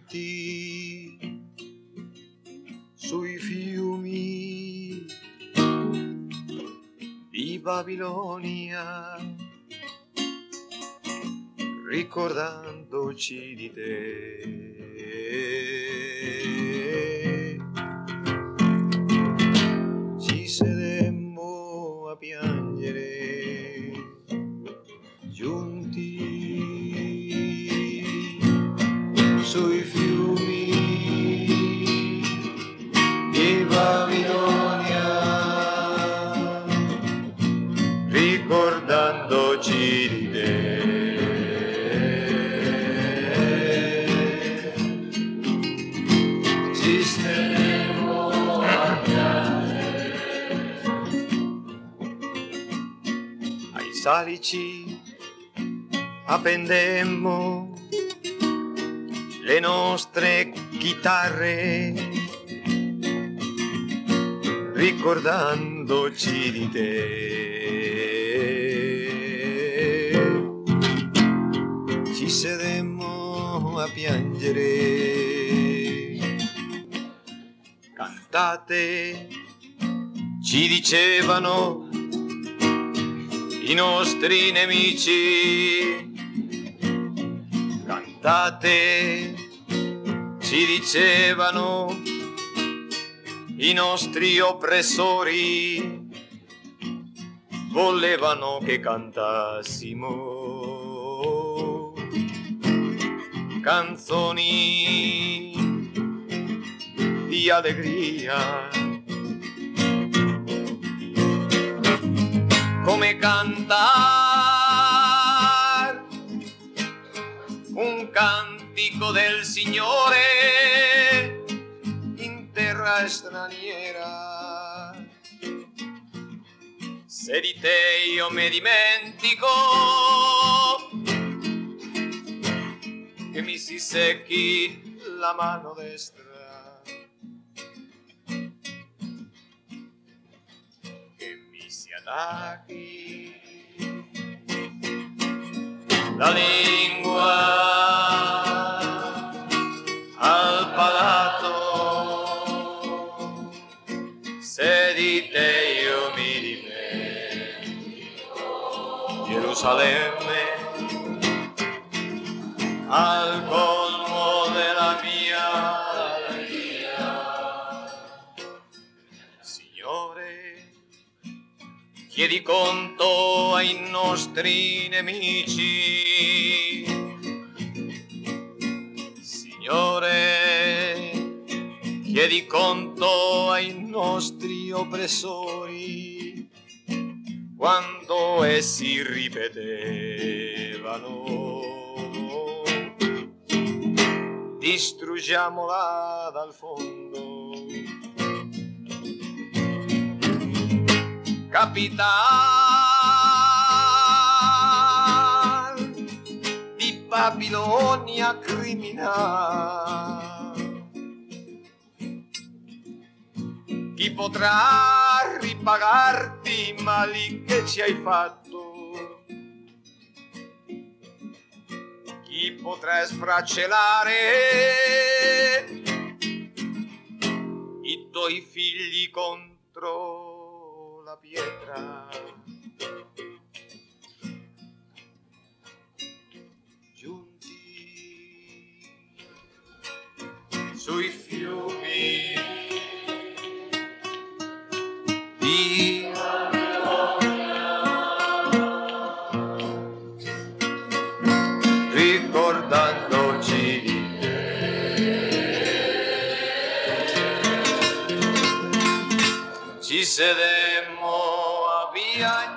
giunti sui fiumi di Babilonia, ricordandoci di te. Ci sedemmo a piangere giunti sui fiumi di Babilonia, ricordandoci di te. Ci sedemmo a piangere ai salici, appendemmo le nostre chitarre, ricordandoci di te. Ci sedemmo a piangere, cantate, ci dicevano i nostri nemici. Cantate, ci dicevano i nostri oppressori, volevano che cantassimo canzoni di allegria, come cantar un cantico del Signore in terra straniera. Se di te io mi dimentico, che mi si secchi la mano destra, che mi si attacchi la lingua al palato. Se di te io mi dimentico, Gerusalemme, al colmo della mia alegria. Signore, chiedi conto ai nostri nemici. Signore, chiedi conto ai nostri oppressori, quando essi ripetevano: distruggiamola dal fondo. Capitan di Babilonia criminale, chi potrà ripagarti i mali che ci hai fatto? Chi potrà sfracellare i tuoi figli contro la pietra? Giunti sui fiumi di ricordandoci di te. Ci sedemmo a piangere